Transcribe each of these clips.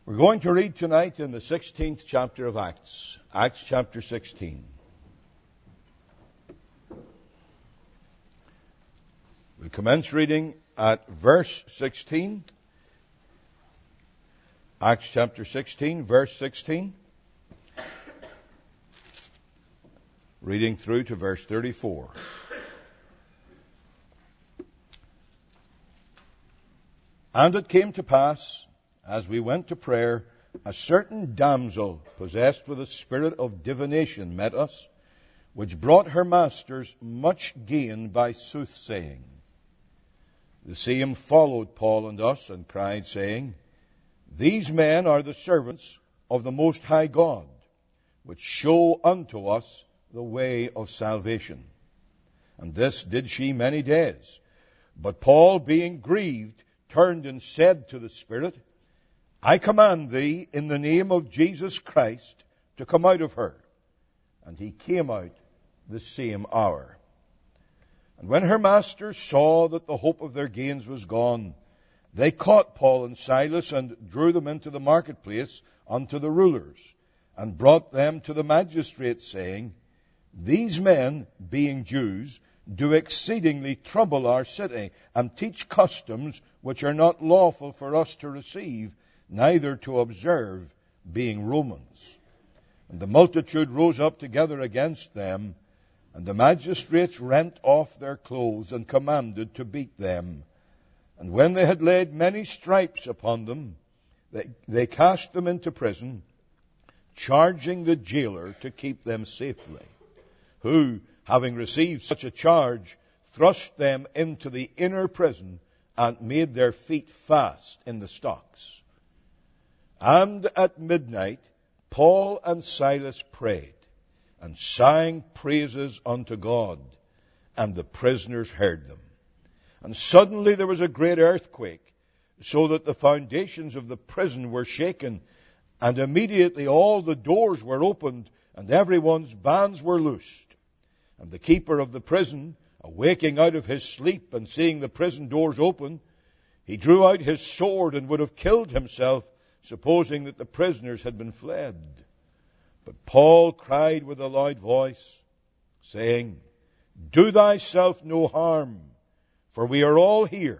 We're going to read tonight in the 16th chapter of Acts. Acts chapter 16. We'll commence reading at verse 16. Acts chapter 16, verse 16. Reading through to verse 34. And it came to pass, as we went to prayer, a certain damsel possessed with a spirit of divination met us, which brought her masters much gain by soothsaying. The same followed Paul and us, and cried, saying, These men are the servants of the Most High God, which show unto us the way of salvation. And this did she many days. But Paul, being grieved, turned and said to the Spirit, I command thee in the name of Jesus Christ to come out of her. And he came out the same hour. And when her masters saw that the hope of their gains was gone, they caught Paul and Silas and drew them into the marketplace unto the rulers, and brought them to the magistrates, saying, These men, being Jews, do exceedingly trouble our city, and teach customs which are not lawful for us to receive, neither to observe, being Romans. And the multitude rose up together against them, and the magistrates rent off their clothes, and commanded to beat them. And when they had laid many stripes upon them, they cast them into prison, charging the jailer to keep them safely, who, having received such a charge, thrust them into the inner prison, and made their feet fast in the stocks. And at midnight Paul and Silas prayed, and sang praises unto God, and the prisoners heard them. And suddenly there was a great earthquake, so that the foundations of the prison were shaken, and immediately all the doors were opened, and everyone's bands were loosed. And the keeper of the prison, awaking out of his sleep and seeing the prison doors open, he drew out his sword and would have killed himself, supposing that the prisoners had been fled. But Paul cried with a loud voice, saying, Do thyself no harm, for we are all here.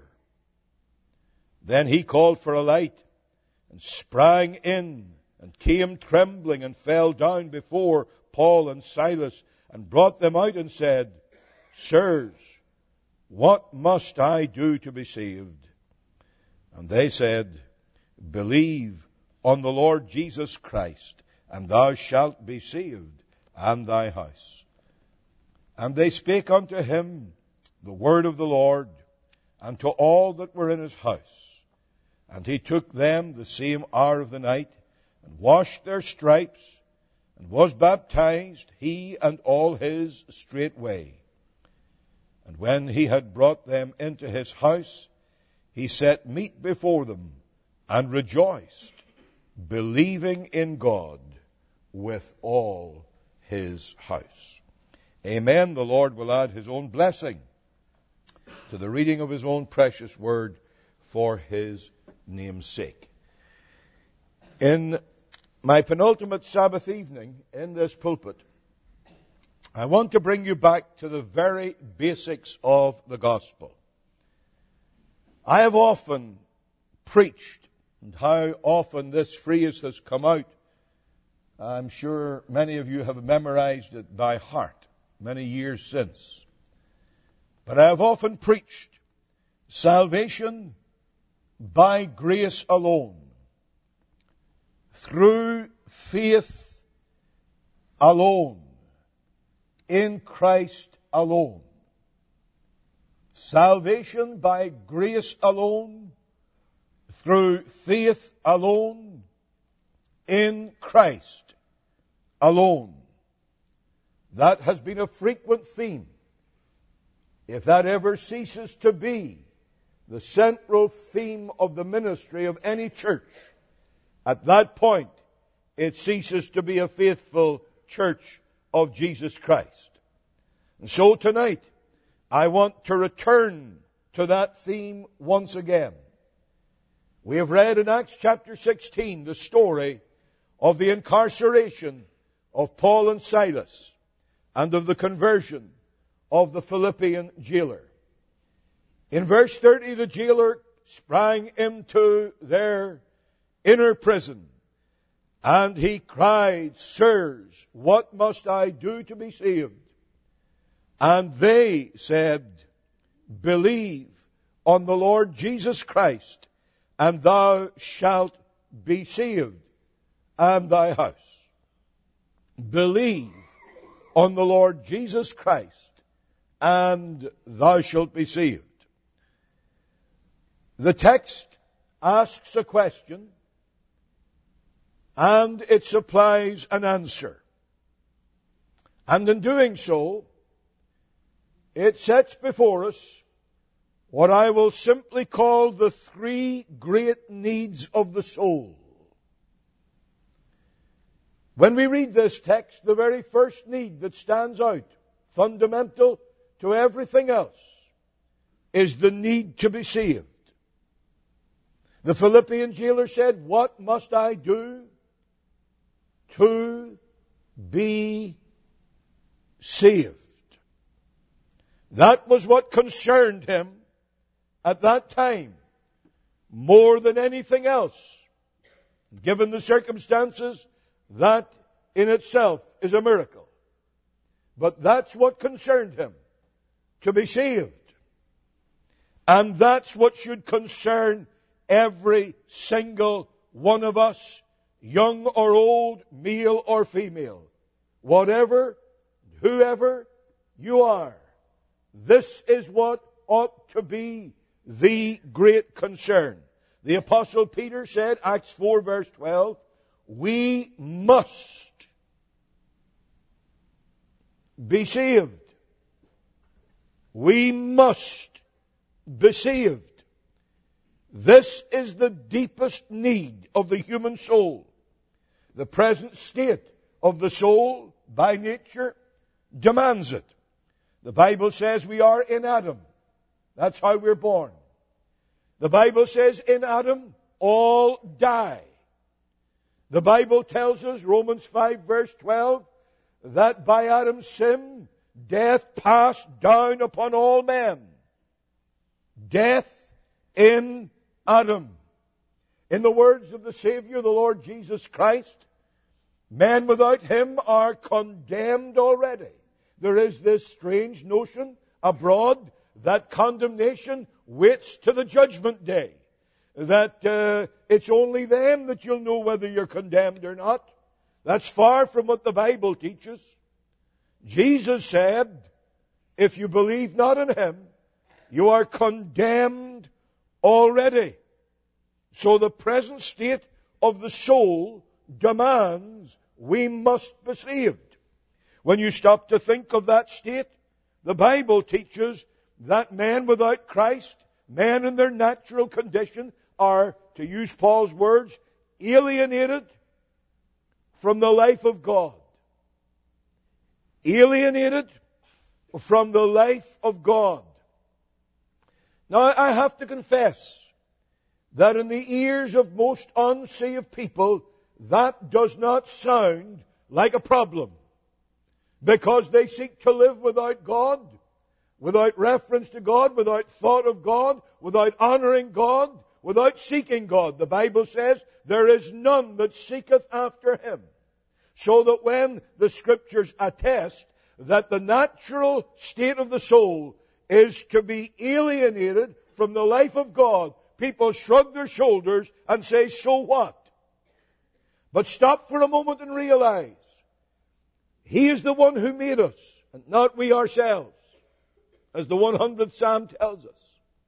Then he called for a light, and sprang in, and came trembling, and fell down before Paul and Silas, and brought them out, and said, Sirs, what must I do to be saved? And they said, Believe on the Lord Jesus Christ, and thou shalt be saved, and thy house. And they spake unto him the word of the Lord, and to all that were in his house. And he took them the same hour of the night, and washed their stripes, and was baptized, he and all his straightway. And when he had brought them into his house, he set meat before them, and rejoiced, believing in God with all his house. Amen. The Lord will add his own blessing to the reading of his own precious word for his name's sake. In my penultimate Sabbath evening in this pulpit, I want to bring you back to the very basics of the gospel. I have often preached, and how often this phrase has come out, I'm sure many of you have memorized it by heart many years since. But I have often preached salvation by grace alone, through faith alone, in Christ alone. Salvation by grace alone, through faith alone, in Christ alone. That has been a frequent theme. If that ever ceases to be the central theme of the ministry of any church, at that point it ceases to be a faithful church of Jesus Christ. And so tonight I want to return to that theme once again. We have read in Acts chapter 16 the story of the incarceration of Paul and Silas and of the conversion of the Philippian jailer. In verse 30, the jailer sprang into their inner prison, and he cried, "Sirs, what must I do to be saved?" And they said, "Believe on the Lord Jesus Christ, and thou shalt be saved, and thy house." Believe on the Lord Jesus Christ, and thou shalt be saved. The text asks a question, and it supplies an answer. And in doing so, it sets before us what I will simply call the three great needs of the soul. When we read this text, the very first need that stands out, fundamental to everything else, is the need to be saved. The Philippian jailer said, "What must I do to be saved?" That was what concerned him at that time more than anything else. Given the circumstances, that in itself is a miracle. But that's what concerned him, to be saved. And that's what should concern every single one of us, young or old, male or female. Whatever, whoever you are, this is what ought to be the great concern. The Apostle Peter said, Acts 4 verse 12, we must be saved. We must be saved. This is the deepest need of the human soul. The present state of the soul, by nature, demands it. The Bible says we are in Adam. That's how we're born. The Bible says in Adam, all die. The Bible tells us, Romans 5 verse 12, that by Adam's sin, death passed down upon all men. Death in Adam. In the words of the Savior, the Lord Jesus Christ, men without Him are condemned already. There is this strange notion abroad that condemnation waits to the judgment day. That it's only then that you'll know whether you're condemned or not. That's far from what the Bible teaches. Jesus said, if you believe not in Him, you are condemned already. So the present state of the soul demands we must be saved. When you stop to think of that state, the Bible teaches that men without Christ, men in their natural condition, are, to use Paul's words, alienated from the life of God. Alienated from the life of God. Now, I have to confess that in the ears of most unsaved people, that does not sound like a problem. Because they seek to live without God, without reference to God, without thought of God, without honoring God, without seeking God. The Bible says, there is none that seeketh after Him. So that when the Scriptures attest that the natural state of the soul is to be alienated from the life of God, people shrug their shoulders and say, so what? But stop for a moment and realize, He is the one who made us, and not we ourselves, as the 100th Psalm tells us.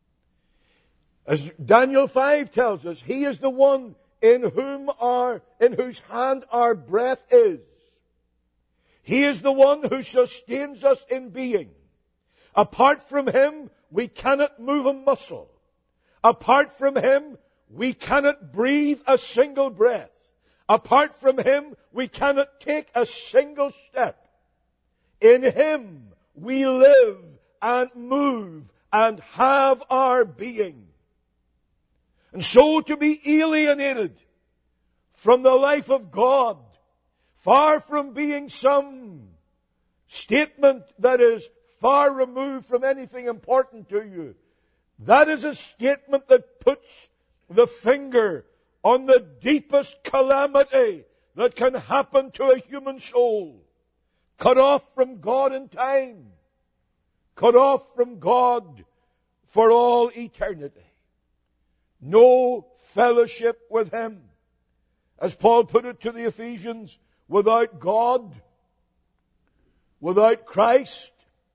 As Daniel 5 tells us, He is the one in whose hand our breath is. He is the one who sustains us in being. Apart from Him, we cannot move a muscle. Apart from Him, we cannot breathe a single breath. Apart from Him, we cannot take a single step. In Him, we live and move and have our being. And so to be alienated from the life of God, far from being some statement that is far removed from anything important to you, that is a statement that puts the finger on the deepest calamity that can happen to a human soul. Cut off from God in time. Cut off from God for all eternity. No fellowship with Him. As Paul put it to the Ephesians, without God, without Christ,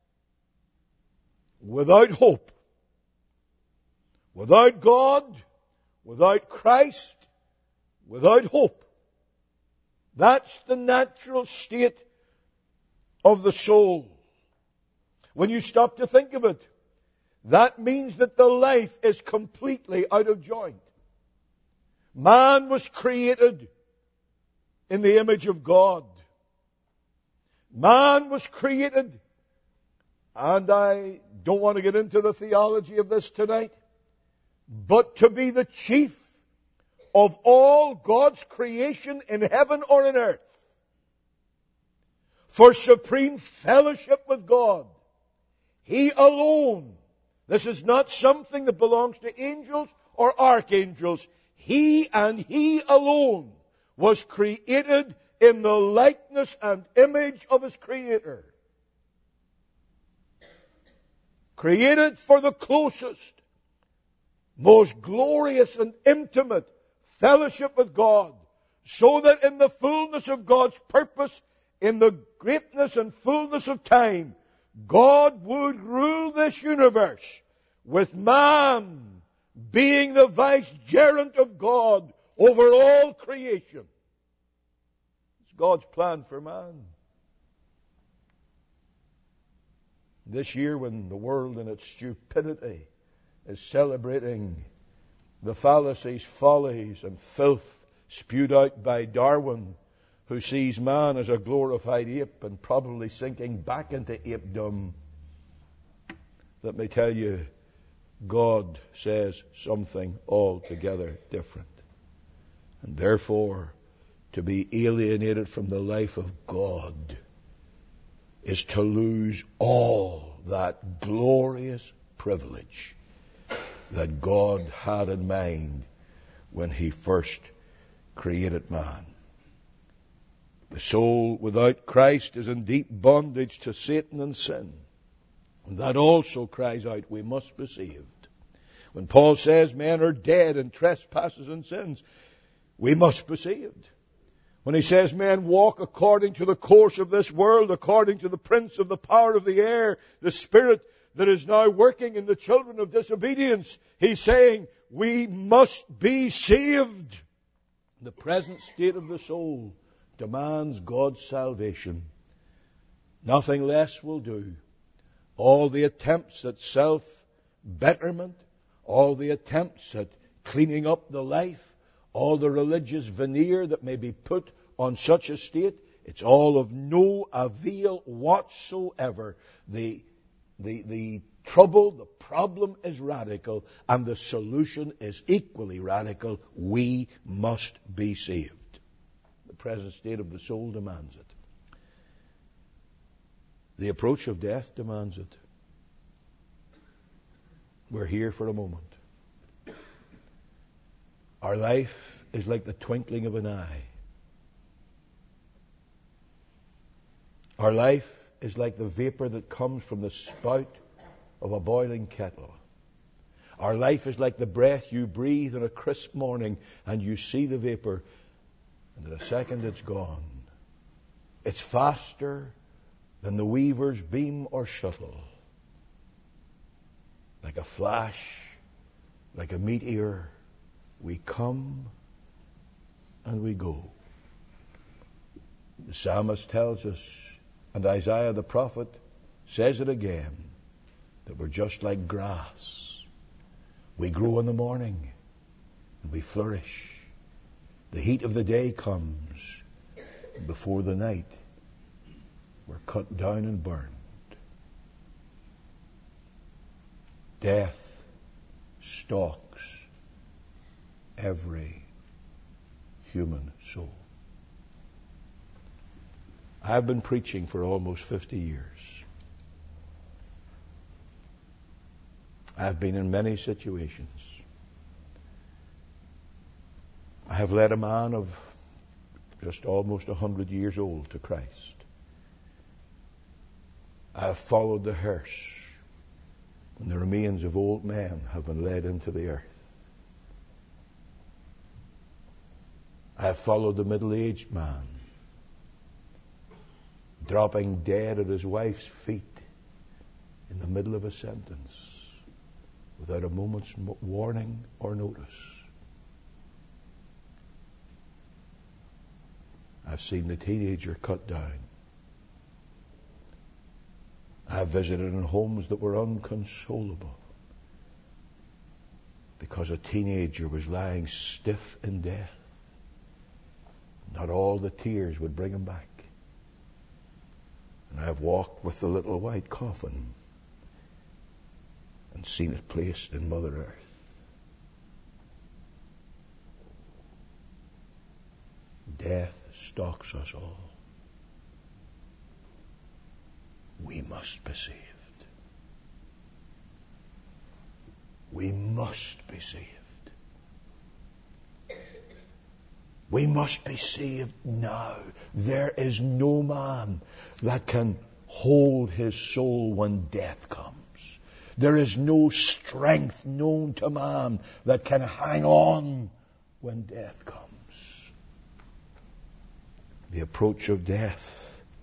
without hope. Without God, without Christ, without hope. That's the natural state of the soul. When you stop to think of it, that means that the life is completely out of joint. Man was created in the image of God. Man was created, and I don't want to get into the theology of this tonight, but to be the chief of all God's creation in heaven or in earth, for supreme fellowship with God. He alone. This is not something that belongs to angels or archangels. He and He alone was created in the likeness and image of His Creator. Created for the closest, most glorious and intimate fellowship with God, so that in the fullness of God's purpose, in the greatness and fullness of time, God would rule this universe with man being the vicegerent of God over all creation. It's God's plan for man. This year, when the world in its stupidity is celebrating the fallacies, follies, and filth spewed out by Darwin, who sees man as a glorified ape and probably sinking back into apedom, let me tell you, God says something altogether different. And therefore, to be alienated from the life of God is to lose all that glorious privilege that God had in mind when He first created man. The soul without Christ is in deep bondage to Satan and sin. And that also cries out, we must be saved. When Paul says men are dead in trespasses and sins, we must be saved. When he says men walk according to the course of this world, according to the prince of the power of the air, the spirit that is now working in the children of disobedience, he's saying we must be saved. The present state of the soul demands God's salvation. Nothing less will do. All the attempts at self-betterment, all the attempts at cleaning up the life, all the religious veneer that may be put on such a state, it's all of no avail whatsoever. The trouble, the problem is radical, and the solution is equally radical. We must be saved. The present state of the soul demands it. The approach of death demands it. We're here for a moment. Our life is like the twinkling of an eye. Our life is like the vapor that comes from the spout of a boiling kettle. Our life is like the breath you breathe on a crisp morning and you see the vapor, and in a second it's gone. It's faster than the weaver's beam or shuttle. Like a flash, like a meteor, we come and we go. The psalmist tells us, and Isaiah the prophet says it again, that we're just like grass. We grow in the morning and we flourish. The heat of the day comes, and before the night we're cut down and burned. Death stalks every human soul. I've been preaching for almost 50 years. I've been in many situations. I have led a man of just almost 100 years old to Christ. I have followed the hearse when the remains of old men have been led into the earth. I have followed the middle-aged man dropping dead at his wife's feet in the middle of a sentence without a moment's warning or notice. I've seen the teenager cut down. I've visited in homes that were inconsolable because a teenager was lying stiff in death. Not all the tears would bring him back. And I've walked with the little white coffin and seen it placed in Mother Earth. Death stalks us all. We must be saved. We must be saved. We must be saved now. There is no man that can hold his soul when death comes. There is no strength known to man that can hang on when death comes. The approach of death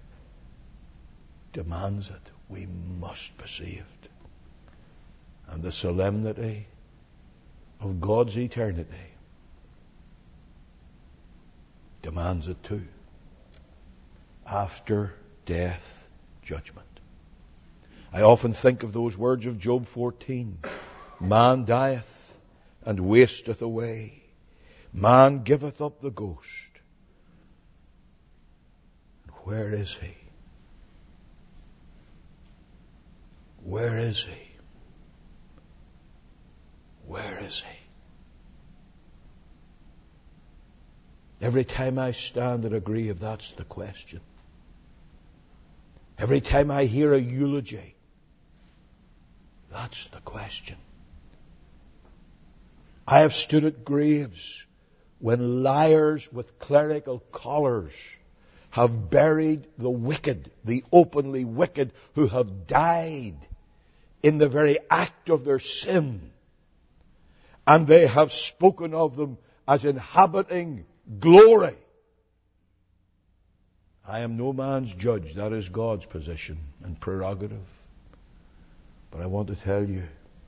demands it. We must be saved. And the solemnity of God's eternity demands it too. After death, judgment. I often think of those words of Job 14. Man dieth and wasteth away. Man giveth up the ghost. Where is he? Where is he? Where is he? Every time I stand at a grave, that's the question. Every time I hear a eulogy, that's the question. I have stood at graves when liars with clerical collars have buried the wicked, the openly wicked, who have died in the very act of their sin. And they have spoken of them as inhabiting glory. I am no man's judge. That is God's position and prerogative. But I want to tell you,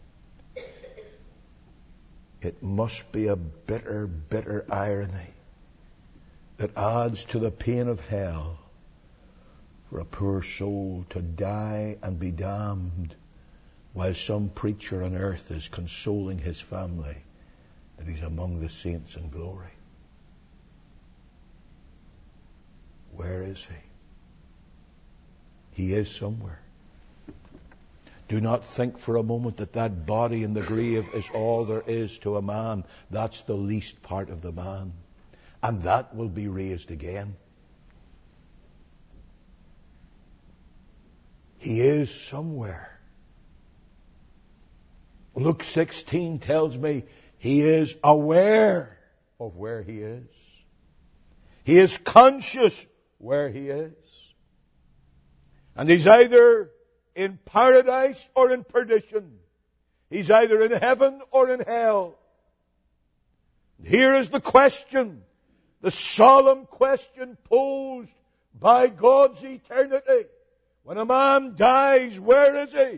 it must be a bitter, bitter irony that adds to the pain of hell for a poor soul to die and be damned while some preacher on earth is consoling his family that he's among the saints in glory. Where is he? He is somewhere. Do not think for a moment that that body in the grave is all there is to a man. That's the least part of the man. And that will be raised again. He is somewhere. Luke 16 tells me he is aware of where he is. He is conscious where he is. And he's either in paradise or in perdition. He's either in heaven or in hell. Here is the question, the solemn question posed by God's eternity. When a man dies, where is he?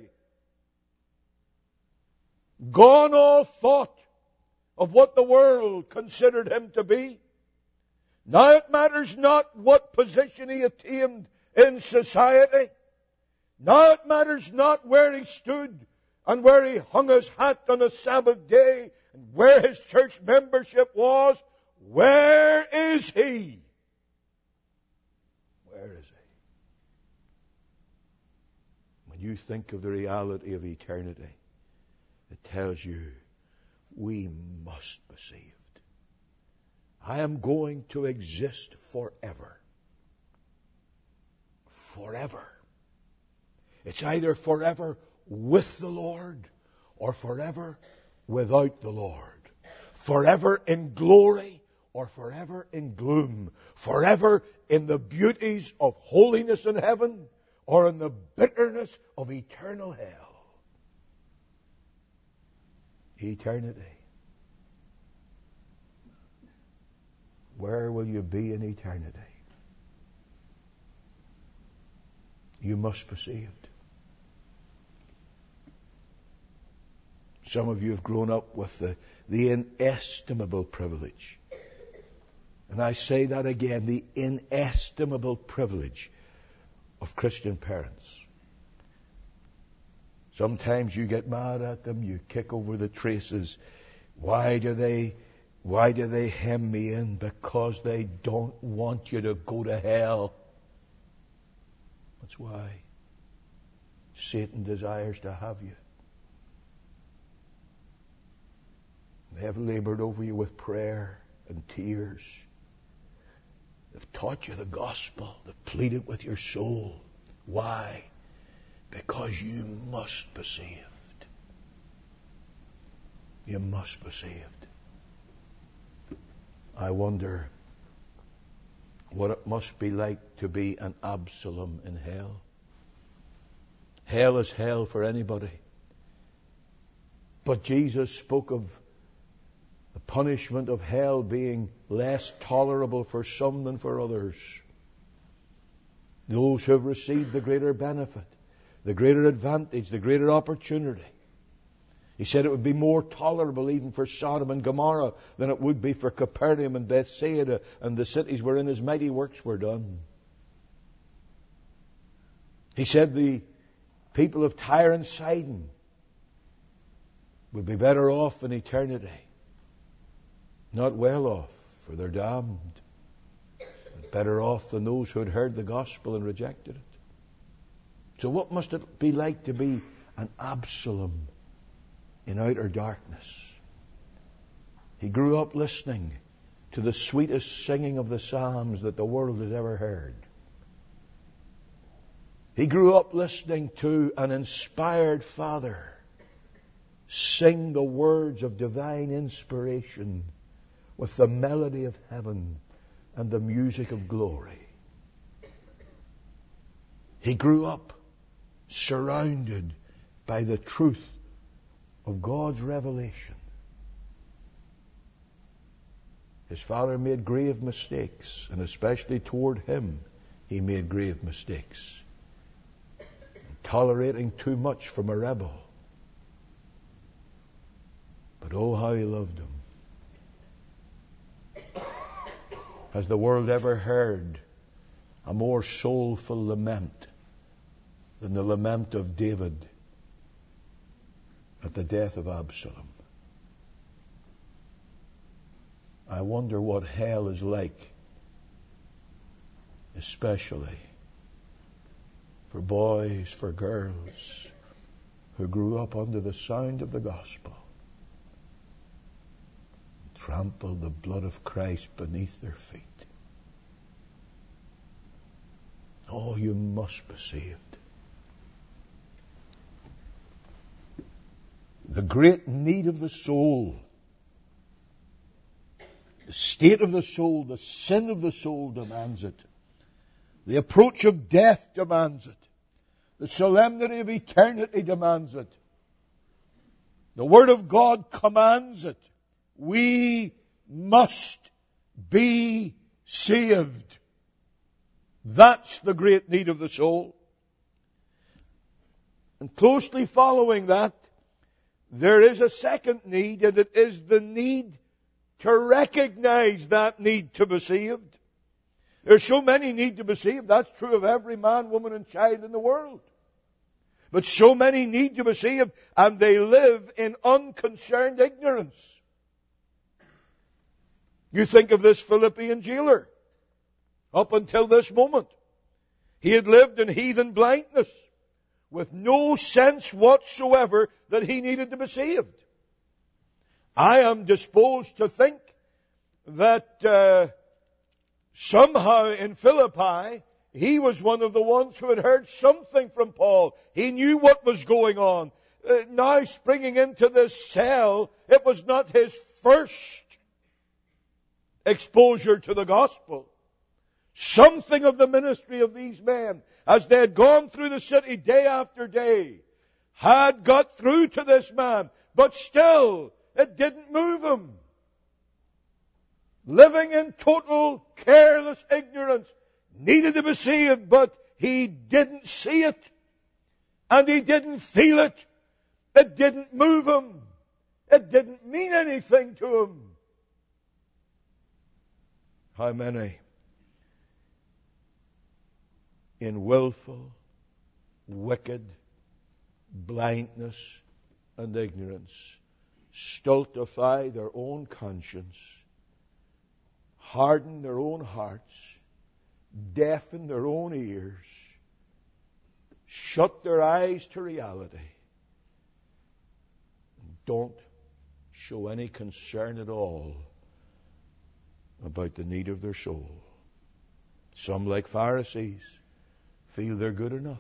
Gone all thought of what the world considered him to be. Now it matters not what position he attained in society. Now it matters not where he stood and where he hung his hat on a Sabbath day and where his church membership was. Where is he? Where is he? When you think of the reality of eternity, it tells you we must be saved. I am going to exist forever. Forever. It's either forever with the Lord or forever without the Lord. Forever in glory or forever in gloom. Forever in the beauties of holiness in heaven or in the bitterness of eternal hell. Eternity. Where will you be in eternity? You must be saved. Some of you have grown up with the inestimable privilege. And I say that again, the inestimable privilege of Christian parents. Sometimes you get mad at them, you kick over the traces. Why do they hem me in? Because they don't want you to go to hell. That's why Satan desires to have you. They have labored over you with prayer and tears. They've taught you the gospel. They've pleaded with your soul. Why? Because you must be saved. You must be saved. I wonder what it must be like to be an Absalom in hell. Hell is hell for anybody. But Jesus spoke of the punishment of hell being less tolerable for some than for others. Those who have received the greater benefit, the greater advantage, the greater opportunity. He said it would be more tolerable even for Sodom and Gomorrah than it would be for Capernaum and Bethsaida and the cities wherein his mighty works were done. He said the people of Tyre and Sidon would be better off in eternity. Not well off, for they're damned. But better off than those who had heard the gospel and rejected it. So what must it be like to be an Absalom in outer darkness? He grew up listening to the sweetest singing of the Psalms that the world has ever heard. He grew up listening to an inspired father sing the words of divine inspiration with the melody of heaven and the music of glory. He grew up surrounded by the truth of God's revelation. His father made grave mistakes, and especially toward him, he made grave mistakes. Tolerating too much from a rebel. But oh, how he loved him. Has the world ever heard a more soulful lament than the lament of David at the death of Absalom? I wonder what hell is like, especially for boys, for girls who grew up under the sound of the gospel, trampled the blood of Christ beneath their feet. Oh, you must be saved. The great need of the soul, the state of the soul, the sin of the soul demands it. The approach of death demands it. The solemnity of eternity demands it. The Word of God commands it. We must be saved. That's the great need of the soul. And closely following that, there is a second need, and it is the need to recognize that need to be saved. There's so many need to be saved. That's true of every man, woman, and child in the world. But so many need to be saved, and they live in unconcerned ignorance. You think of this Philippian jailer. Up until this moment, he had lived in heathen blindness, with no sense whatsoever that he needed to be saved. I am disposed to think that somehow in Philippi, he was one of the ones who had heard something from Paul. He knew what was going on. Now springing into this cell, it was not his first exposure to the gospel. Something of the ministry of these men, as they had gone through the city day after day, had got through to this man, but still it didn't move him. Living in total careless ignorance, needed to be saved, but he didn't see it, and he didn't feel it. It didn't move him. It didn't mean anything to him. How many in willful, wicked blindness and ignorance stultify their own conscience, harden their own hearts, deafen their own ears, shut their eyes to reality, and don't show any concern at all about the need of their soul. Some, like Pharisees, feel they're good enough.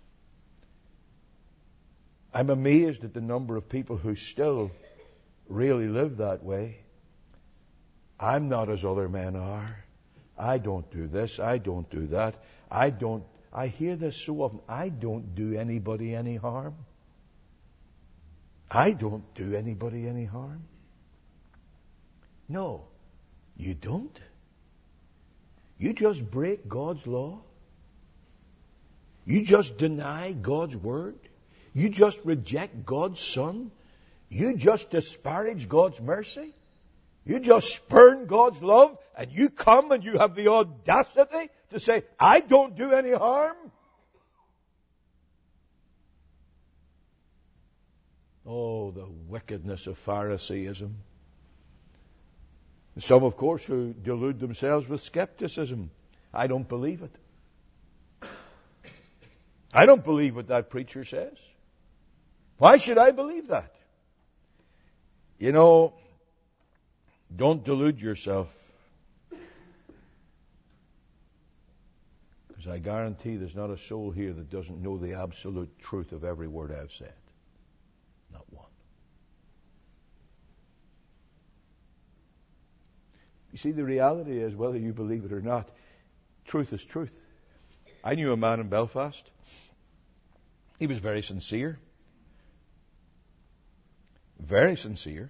I'm amazed at the number of people who still really live that way. I'm not as other men are. I don't do this. I don't do that. I hear this so often. I don't do anybody any harm. I don't do anybody any harm. No, you don't. You just break God's law. You just deny God's word. You just reject God's Son. You just disparage God's mercy. You just spurn God's love, and you come and you have the audacity to say, I don't do any harm. Oh, the wickedness of Phariseeism. Some, of course, who delude themselves with skepticism. I don't believe it. I don't believe what that preacher says. Why should I believe that? You know, don't delude yourself. Because I guarantee there's not a soul here that doesn't know the absolute truth of every word I've said. Not one. You see, the reality is, whether you believe it or not, truth is truth. I knew a man in Belfast. He was very sincere. Very sincere.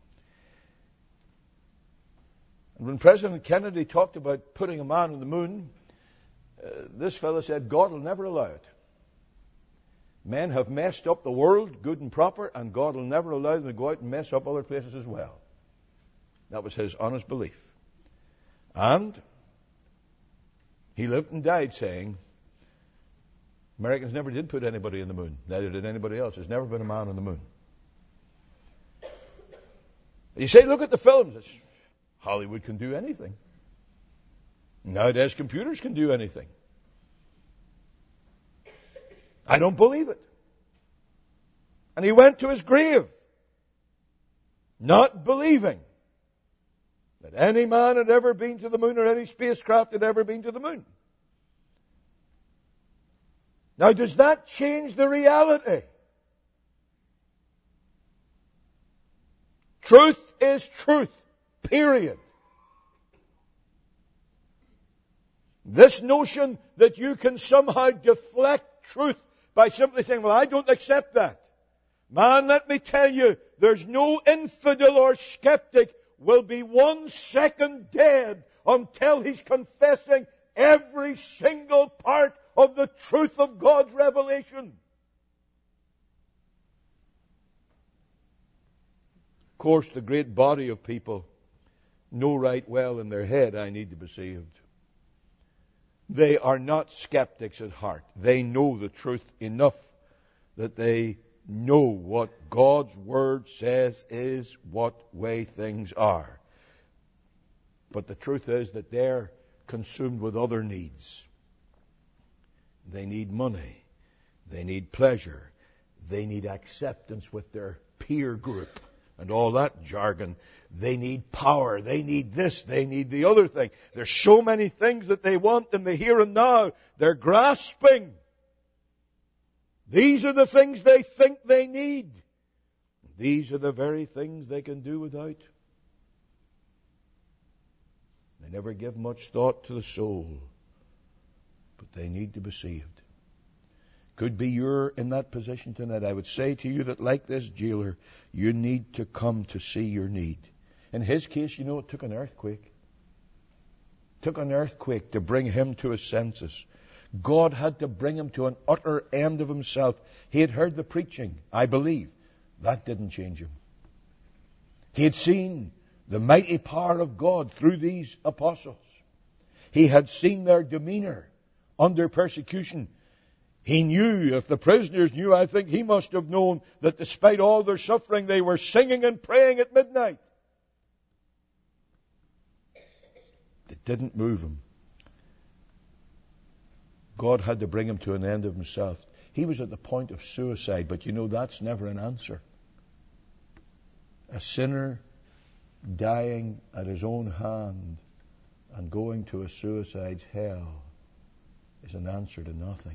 And when President Kennedy talked about putting a man on the moon, this fellow said, God will never allow it. Men have messed up the world, good and proper, and God will never allow them to go out and mess up other places as well. That was his honest belief. And he lived and died saying, Americans never did put anybody on the moon. Neither did anybody else. There's never been a man on the moon. You say, look at the films. Hollywood can do anything. Nowadays, computers can do anything. I don't believe it. And he went to his grave, not believing that any man had ever been to the moon or any spacecraft had ever been to the moon. Now, does that change the reality? Truth is truth, period. This notion that you can somehow deflect truth by simply saying, well, I don't accept that. Man, let me tell you, there's no infidel or skeptic will be 1 second dead until he's confessing every single part of the truth of God's revelation. Of course, the great body of people know right well in their head, I need to be saved. They are not skeptics at heart. They know the truth enough that they know what God's Word says is what way things are. But the truth is that they're consumed with other needs. They need money. They need pleasure. They need acceptance with their peer group. and all that jargon. They need power. They need this. They need the other thing. There's so many things that they want in the here and now. They're grasping. These are the things they think they need. These are the very things they can do without. They never give much thought to the soul, but they need to be saved. Could be you're in that position tonight. I would say to you that, like this jailer, you need to come to see your need. In his case, you know, it took an earthquake. It took an earthquake to bring him to his senses. God had to bring him to an utter end of himself. He had heard the preaching, I believe. That didn't change him. He had seen the mighty power of God through these apostles. He had seen their demeanor under persecution. He knew, if the prisoners knew, I think he must have known that despite all their suffering, they were singing and praying at midnight. It didn't move him. God had to bring him to an end of himself. He was at the point of suicide, but you know that's never an answer. A sinner dying at his own hand and going to a suicide's hell is an answer to nothing.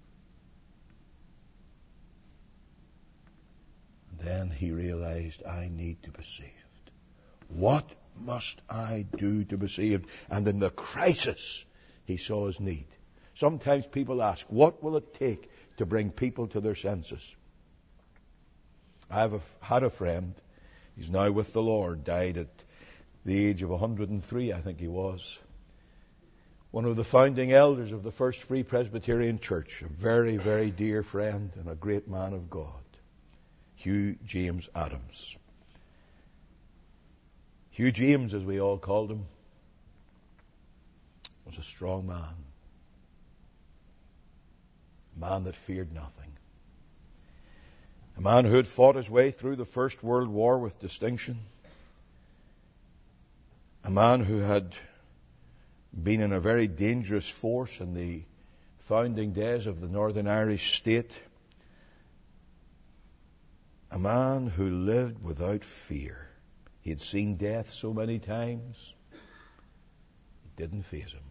And then he realized, I need to be saved. What must I do to be saved? And in the crisis, he saw his need. Sometimes people ask, what will it take to bring people to their senses? I've had a friend, he's now with the Lord, died at the age of 103, I think he was. One of the founding elders of the First Free Presbyterian Church, a very, very dear friend and a great man of God, Hugh James Adams. Hugh James, as we all called him, was a strong man. A man that feared nothing. A man who had fought his way through the First World War with distinction. A man who had been in a very dangerous force in the founding days of the Northern Irish state. A man who lived without fear. He had seen death so many times. It didn't faze him.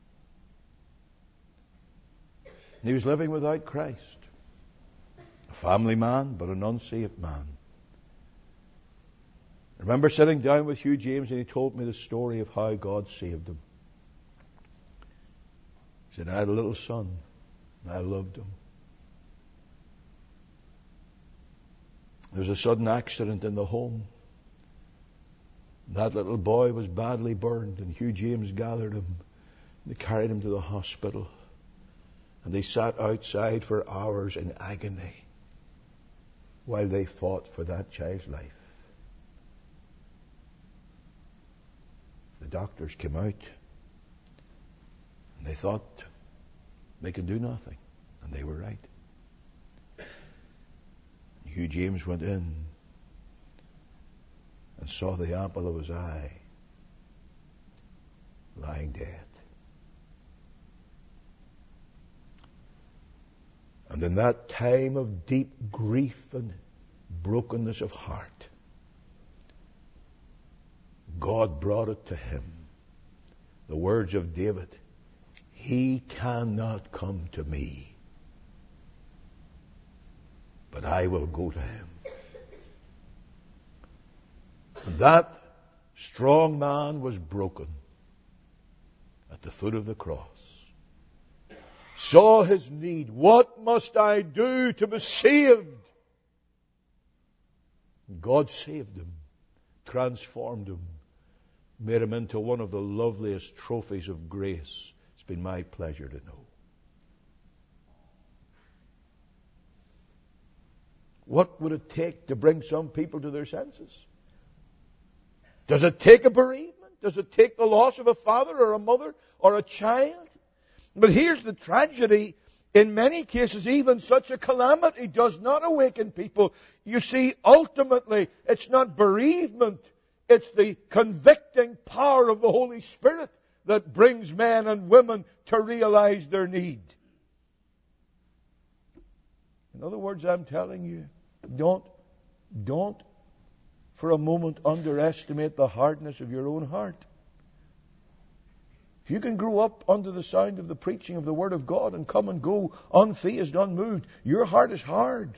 And he was living without Christ. A family man, but an unsaved man. I remember sitting down with Hugh James and he told me the story of how God saved him. He said, I had a little son and I loved him. There was a sudden accident in the home. That little boy was badly burned and Hugh James gathered him. They carried him to the hospital. And they sat outside for hours in agony while they fought for that child's life. The doctors came out and they thought they could do nothing. And they were right. Hugh James went in and saw the apple of his eye lying dead. And in that time of deep grief and brokenness of heart, God brought it to him. The words of David, he cannot come to me, but I will go to him. And that strong man was broken at the foot of the cross. Saw his need. What must I do to be saved? God saved him, transformed him, made him into one of the loveliest trophies of grace. It's been my pleasure to know. What would it take to bring some people to their senses? Does it take a bereavement? Does it take the loss of a father or a mother or a child? But here's the tragedy. In many cases, even such a calamity does not awaken people. You see, ultimately, it's not bereavement. It's the convicting power of the Holy Spirit that brings men and women to realize their need. In other words, I'm telling you, don't for a moment underestimate the hardness of your own heart. If you can grow up under the sound of the preaching of the Word of God and come and go unfazed, unmoved, your heart is hard.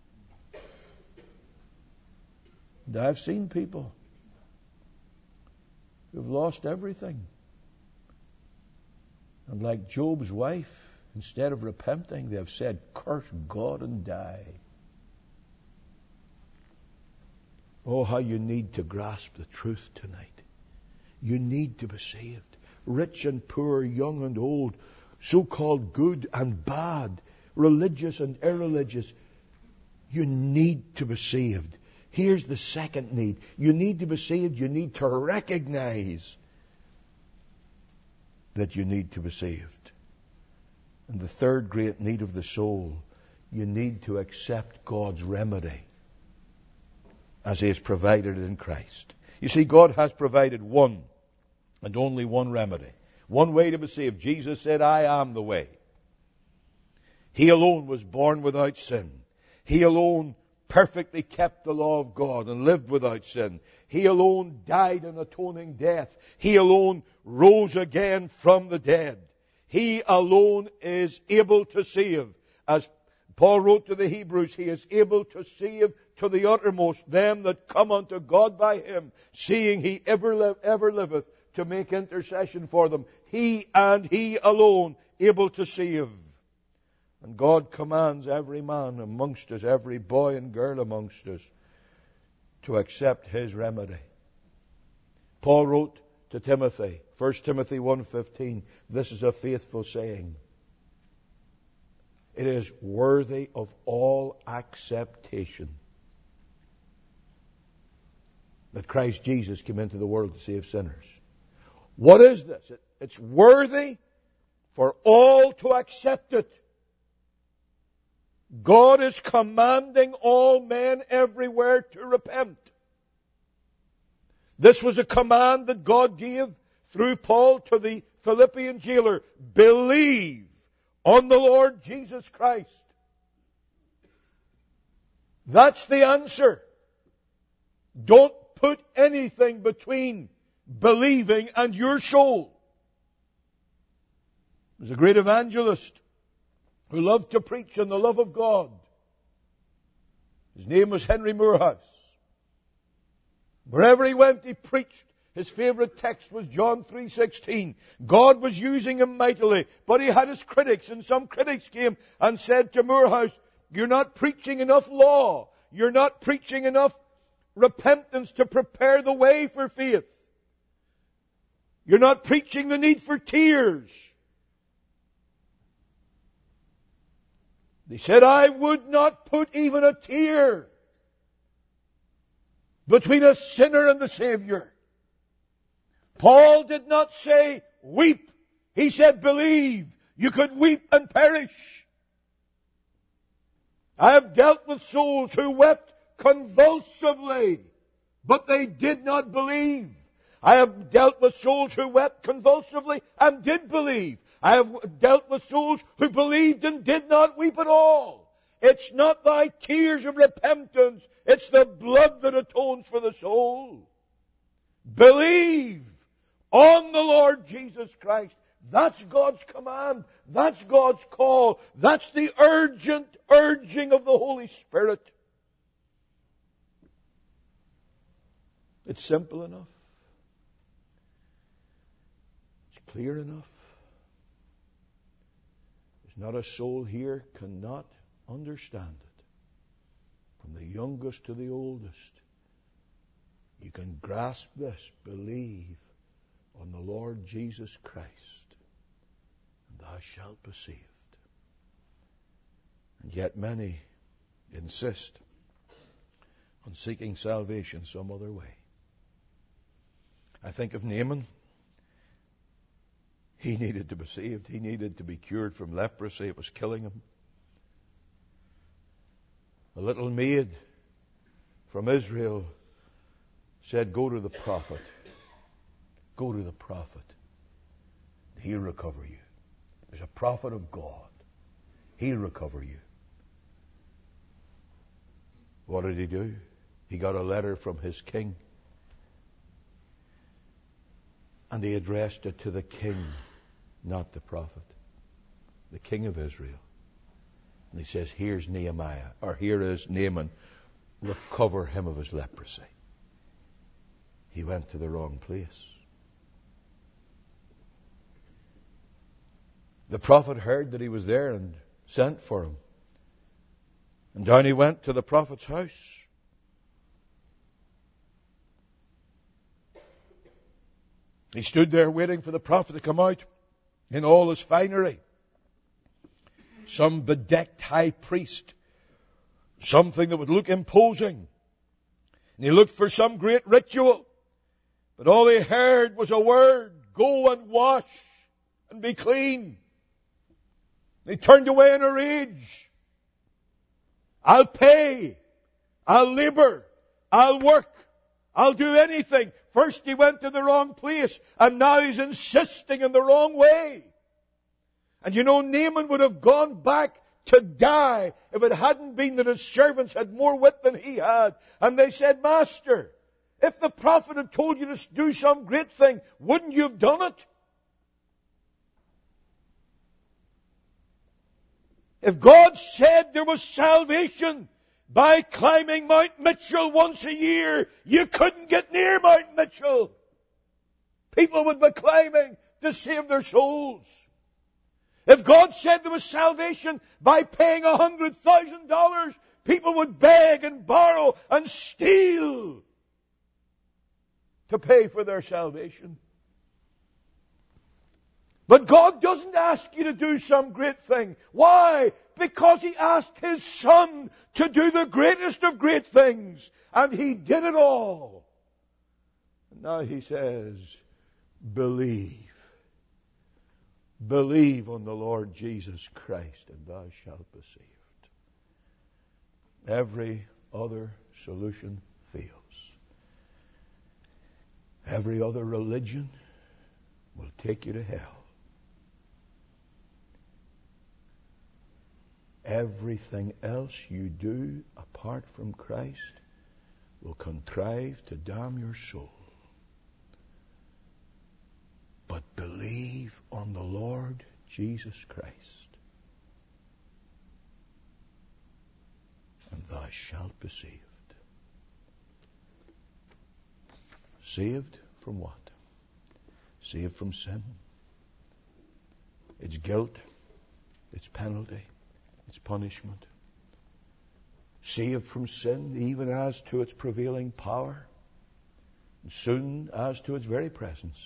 And I've seen people who've lost everything. And like Job's wife, instead of repenting, they have said, "Curse God and die." Oh, how you need to grasp the truth tonight. You need to be saved. Rich and poor, young and old, so-called good and bad, religious and irreligious. You need to be saved. Here's the second need. You need to be saved. You need to recognize that you need to be saved. And the third great need of the soul, you need to accept God's remedy as He has provided it in Christ. You see, God has provided one and only one remedy. One way to be saved. Jesus said, "I am the way." He alone was born without sin. He alone perfectly kept the law of God and lived without sin. He alone died an atoning death. He alone rose again from the dead. He alone is able to save. As Paul wrote to the Hebrews, He is able to save to the uttermost them that come unto God by Him, seeing He ever liveth to make intercession for them. He and He alone able to save. And God commands every man amongst us, every boy and girl amongst us, to accept His remedy. Paul wrote to Timothy, 1 Timothy 1:15, this is a faithful saying. It is worthy of all acceptation that Christ Jesus came into the world to save sinners. What is this? It's worthy for all to accept it. God is commanding all men everywhere to repent. This was a command that God gave through Paul to the Philippian jailer. Believe on the Lord Jesus Christ. That's the answer. Don't put anything between believing and your soul. There's a great evangelist who loved to preach on the love of God. His name was Henry Moorhouse. Wherever he went, he preached. His favorite text was John 3:16. God was using him mightily, but he had his critics, and some critics came and said to Moorhouse, "You're not preaching enough law. You're not preaching enough repentance to prepare the way for faith. You're not preaching the need for tears." They said, "I would not put even a tear between a sinner and the Savior." Paul did not say, "Weep." He said, "Believe." You could weep and perish. I have dealt with souls who wept convulsively, but they did not believe. I have dealt with souls who wept convulsively and did believe. I have dealt with souls who believed and did not weep at all. It's not thy tears of repentance. It's the blood that atones for the soul. Believe on the Lord Jesus Christ. That's God's command. That's God's call. That's the urgent urging of the Holy Spirit. It's simple enough. It's clear enough. There's not a soul here cannot understand it. From the youngest to the oldest. You can grasp this. Believe on the Lord Jesus Christ, and thou shalt be saved. And yet many insist on seeking salvation some other way. I think of Naaman. He needed to be saved. He needed to be cured from leprosy. It was killing him. A little maid from Israel said, "Go to the prophet. Go to the prophet. He'll recover you. There's a prophet of God. He'll recover you." What did he do? He got a letter from his king. And he addressed it to the king, not the prophet. The king of Israel. And he says, here's Nehemiah, or here is Naaman. Recover him of his leprosy. He went to the wrong place. The prophet heard that he was there and sent for him. And down he went to the prophet's house. He stood there waiting for the prophet to come out in all his finery. Some bedecked high priest. Something that would look imposing. And he looked for some great ritual. But all he heard was a word. Go and wash and be clean. He turned away in a rage. I'll pay. I'll labor. I'll work. I'll do anything. First he went to the wrong place, and now he's insisting in the wrong way. And you know, Naaman would have gone back to die if it hadn't been that his servants had more wit than he had. And they said, Master, if the prophet had told you to do some great thing, wouldn't you have done it? If God said there was salvation by climbing Mount Mitchell once a year, you couldn't get near Mount Mitchell. People would be climbing to save their souls. If God said there was salvation by paying $100,000, people would beg and borrow and steal to pay for their salvation. But God doesn't ask you to do some great thing. Why? Because He asked His Son to do the greatest of great things. And He did it all. And now He says, believe. Believe on the Lord Jesus Christ, and thou shalt be saved. Every other solution fails. Every other religion will take you to hell. Everything else you do apart from Christ will contrive to damn your soul. But believe on the Lord Jesus Christ, and thou shalt be saved. Saved from what? Saved from sin, its guilt, its penalty, its punishment. Saved from sin, even as to its prevailing power, and soon as to its very presence.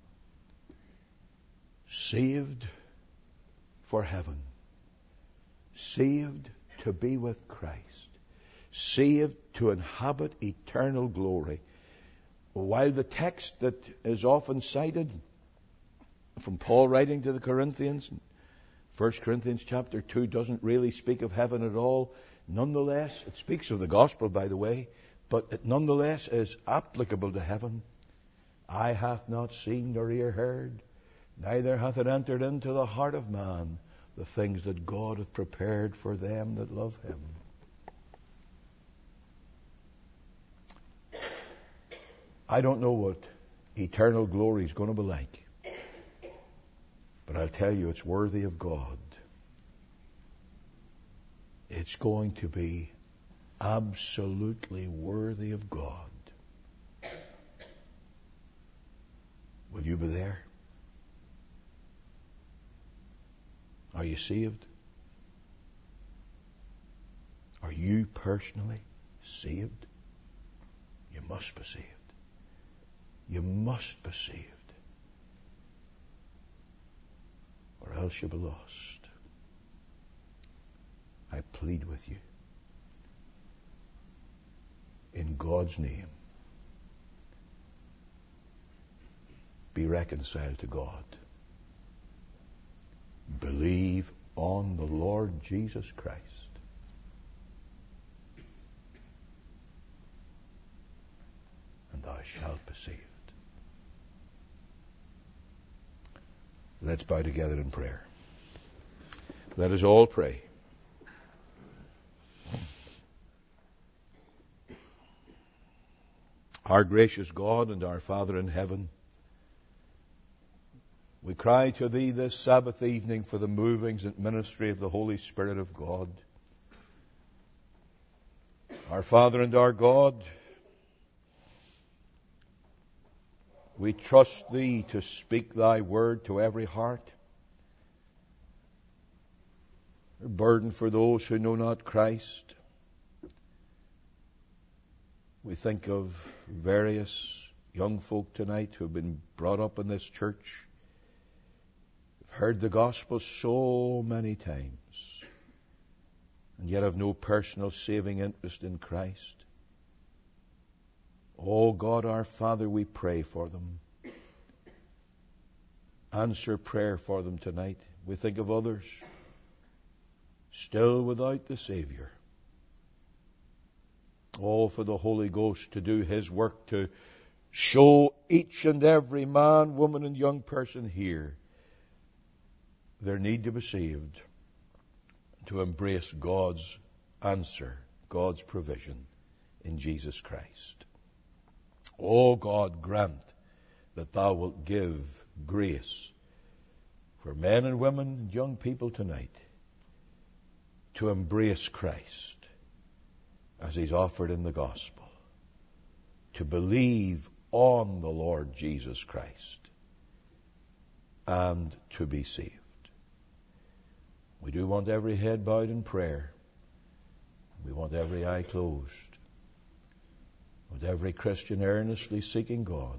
Saved for heaven. Saved to be with Christ. Saved to inhabit eternal glory. While the text that is often cited from Paul writing to the Corinthians, 1 Corinthians chapter 2 doesn't really speak of heaven at all. Nonetheless, it speaks of the gospel, by the way, but it nonetheless is applicable to heaven. Eye hath not seen nor ear heard, neither hath it entered into the heart of man the things that God hath prepared for them that love Him. I don't know what eternal glory is going to be like, but I'll tell you, it's worthy of God. It's going to be absolutely worthy of God. Will you be there? Are you saved? Are you personally saved? You must be saved. You must be saved, or else you'll be lost. I plead with you, in God's name, be reconciled to God. Believe on the Lord Jesus Christ. And thou shalt be saved. Let's bow together in prayer. Let us all pray. Our gracious God and our Father in heaven, we cry to Thee this Sabbath evening for the movings and ministry of the Holy Spirit of God. Our Father and our God, we trust Thee to speak Thy word to every heart. A burden for those who know not Christ. We think of various young folk tonight who have been brought up in this church, have heard the gospel so many times, and yet have no personal saving interest in Christ. Oh God, our Father, we pray for them. Answer prayer for them tonight. We think of others still without the Savior. Oh, for the Holy Ghost to do His work, to show each and every man, woman, and young person here their need to be saved, to embrace God's answer, God's provision in Jesus Christ. Oh God, grant that Thou wilt give grace for men and women and young people tonight to embrace Christ as He's offered in the gospel, to believe on the Lord Jesus Christ and to be saved. We do want every head bowed in prayer. We want every eye closed. With every Christian earnestly seeking God.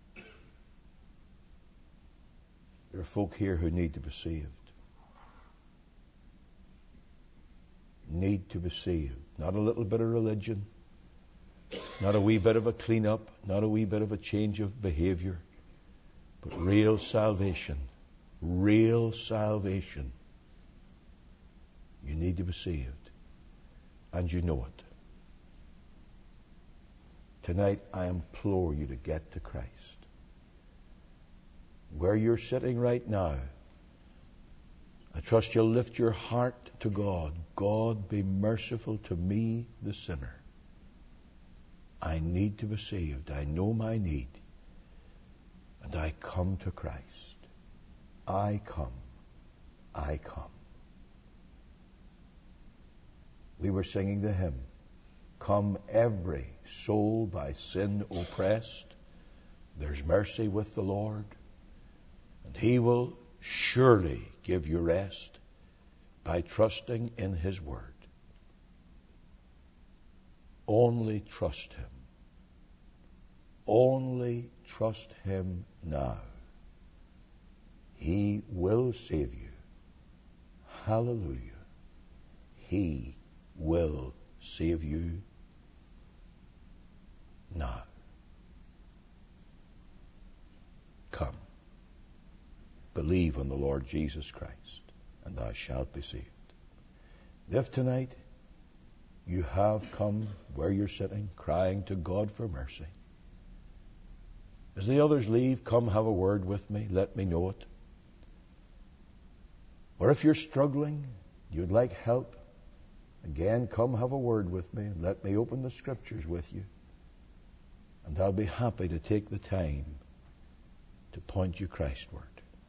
There are folk here who need to be saved. Need to be saved. Not a little bit of religion. Not a wee bit of a clean-up. Not a wee bit of a change of behavior. But real salvation. Real salvation. You need to be saved. And you know it. Tonight, I implore you to get to Christ. Where you're sitting right now, I trust you'll lift your heart to God. God, be merciful to me, the sinner. I need to be saved. I know my need. And I come to Christ. I come. I come. We were singing the hymn, "Come every soul by sin oppressed, there's mercy with the Lord, and He will surely give you rest by trusting in His word." Only trust Him. Only trust Him now. He will save you. Hallelujah. He will save you now. Come. Believe on the Lord Jesus Christ, and thou shalt be saved. If tonight you have come where you're sitting, crying to God for mercy, as the others leave, come have a word with me. Let me know it. Or if you're struggling, you'd like help, again, come have a word with me and let me open the Scriptures with you. And I'll be happy to take the time to point you Christward.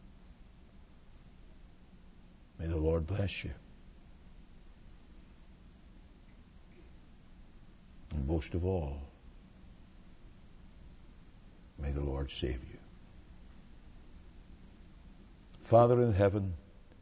May the Lord bless you. And most of all, may the Lord save you. Father in heaven,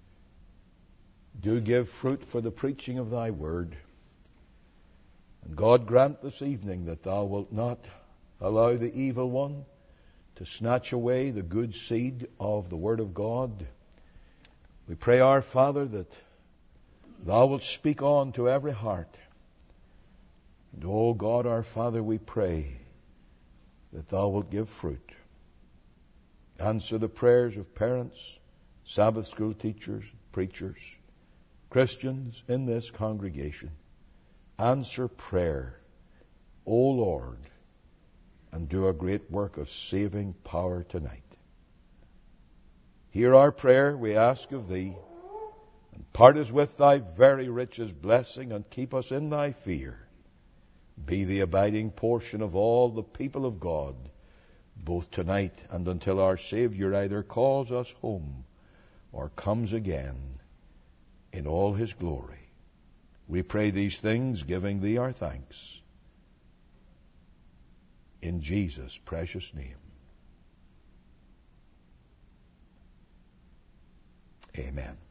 do give fruit for the preaching of Thy word. And God, grant this evening that Thou wilt not allow the evil one to snatch away the good seed of the word of God. We pray, our Father, that Thou wilt speak on to every heart. And, oh God, our Father, we pray that Thou wilt give fruit. Answer the prayers of parents, Sabbath school teachers, preachers, Christians in this congregation. Answer prayer, O Lord, and do a great work of saving power tonight. Hear our prayer, we ask of Thee, and part us with Thy very richest blessing, and keep us in Thy fear. be the abiding portion of all the people of God, both tonight and until our Savior either calls us home or comes again in all his glory. We pray these things, giving thee our thanks. In Jesus' precious name. Amen.